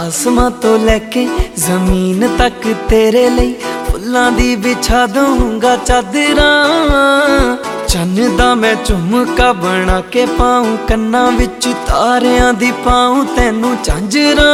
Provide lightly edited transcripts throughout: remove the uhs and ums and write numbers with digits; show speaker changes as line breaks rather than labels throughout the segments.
आसमां तो लैके जमीन तक तेरे लिए फुल्लां दी बिछा दूंगा चादरां। चन्न दा मैं झुमका बना के पाऊं कन्नां विच तारियां दी पाऊं तैनू झांजरां।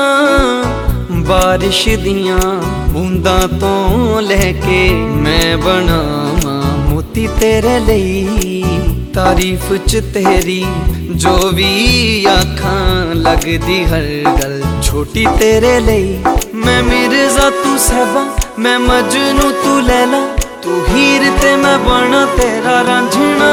बारिश दियां बूंदां तो लैके मैं बनावां मोती तेरे लिए। तारीफ च तेरी जो भी आखां लगदी हर गल छोटी तेरे लिए। मैं मिर्जा तू सहबा मैं मजनू तू लैला, तू हीर ते मैं बना तेरा रांझना।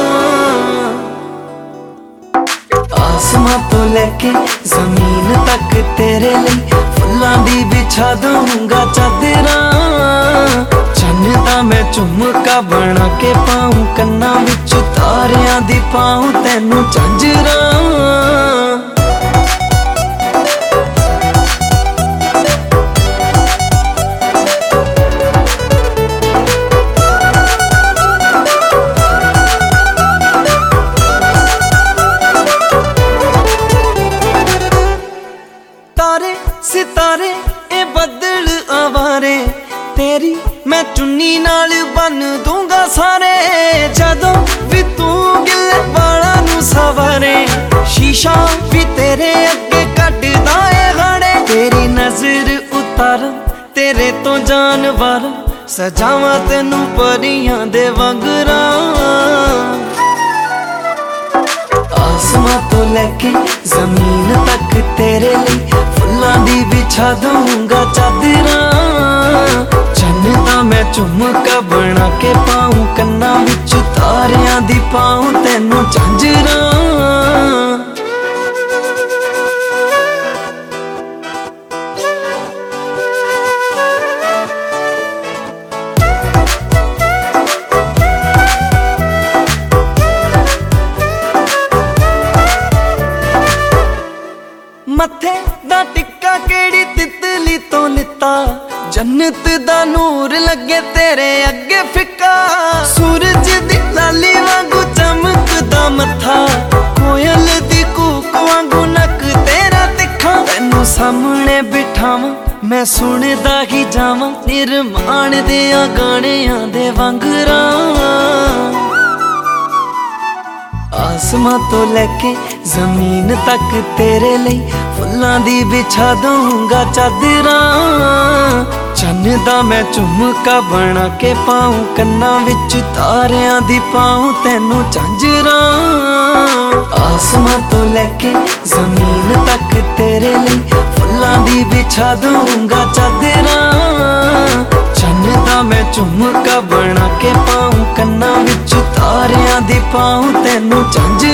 आसमां तो लैके जमीन तक तेरे लिए फुल्लां दी बिछा दूंगा चादरां। चन्न दा मैं झुमका बना के पाऊं कन्नां विच तारियां दी पाऊं तैनू झांजरां। तारे सितारे ए बदल आवारे तेरी मैं चुन्नी नाल बन दूंगा सारे। जदों भी तू गिले वाला नू सवारे शीशा भी तेरे अगे कटदा है गाड़े। तेरी नजर उतारा तेरे तो जानवर सजावा तेनू परियां दे वांगरा। आसमां तो लैके जमीन तक तेरे लिए फुल्लां दी बिछा दूंगा चादरां। चन्न दा मैं झुमका बना के पाऊं कन्नां विच तारियां दी पाऊं तैनू झांजरां। मथे दा टिक्का केड़ी तितली तो लिता, जन्नत दा नूर लगे तेरे अगे फिक्का। सूरज दी लाली वांगू चमकदा मथा, कोयल दी कूक वांगू नक तेरा तिखा। तैनू सामने बिठावां मैं सुनदा ही जावां निरमान दियां गाणियां दे वांगरा। आसमां तो लैके जमीन तक तेरे लिए फुल्लां दी बिछा दूंगा चादरां। चन्न दा मैं झुमका बना के पाऊं कन्नां विच तारियां दी पाऊं तैनू झांजरां। आसमां तो लैके जमीन तक तेरे लिए फुल्लां दी बिछा दूंगा चादरां। चन्न दा मैं झुमका बना के पाऊं कन्नां विच तारियां दी पाऊं तैनू झांजरां।